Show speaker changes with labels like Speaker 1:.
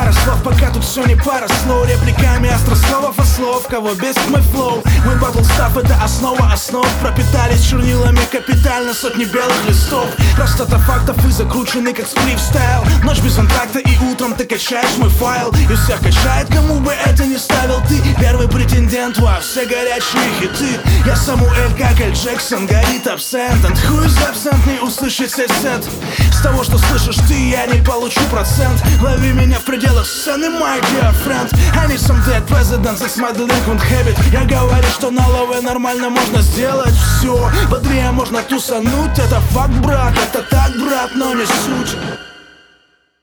Speaker 1: пара слов, пока тут все не пара слов. Репликами острословов и слов, кого бесит мой флоу. Мой батл став — это основа основ. Пропитались чернилами капитально сотни белых листов. Простота фактов и закрученный как сплив стайл. Ночь без антракта и утром ты качаешь мой файл. И всех качает, кому бы это не ставил ты. Первый претендент во все горячие хиты. Я Самуэль, как Эль Джексон, горит абсент. And who is absent, не услышит сей сет. С того, что слышишь ты, я не получу процент. Лови меня в пределах сцены, my dear friend. I need some dead presidents, it's my delinquent habit. Я говорю, что на лове нормально можно сделать все. Бодрее можно тусануть, это факт, брат. Это так, брат, но не суть.